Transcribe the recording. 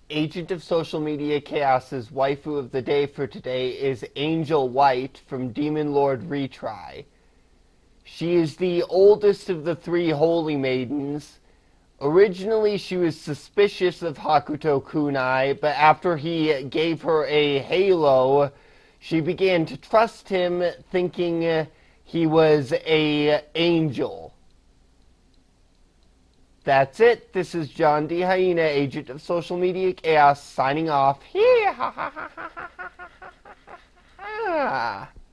Agent of Social Media Chaos's waifu of the day for today is Angel White from Demon Lord Retry. She is the oldest of the three Holy Maidens. Originally, she was suspicious of Hakuto Kunai, but after he gave her a halo, she began to trust him, thinking he was an angel. That's it. This is John D. Hyena, Agent of Social Media Chaos, signing off.